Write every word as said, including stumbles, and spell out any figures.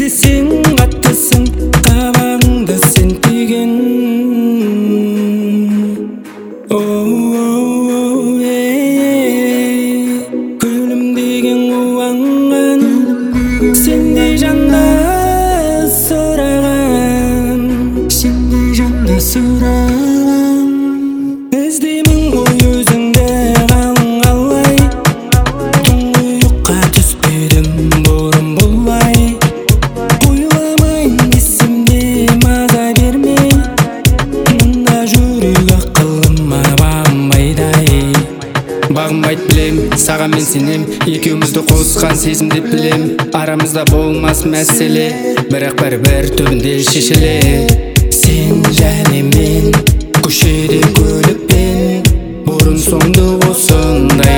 десең қаттысың, табағыңды сен түйген. Гүлім деген қуанған, сендей жанды сұраған, сендей жанды сұраған. Іздеймін ғой өзіңді қалың қалай, тұңғиыққа түспедім бұрын бұлай. Ойламайын есімде маза бермей, мұнда жүрек ақылыма бағынбайды-ай. Бағынбайды білем, саған мен сенем, екеумізді қосқан сезім деп білем. Арамызда болмас мәселе, бірақ бәрібір түбінде шешіле. Сен және мен көшеде көлікпен, бұрын соңды осындай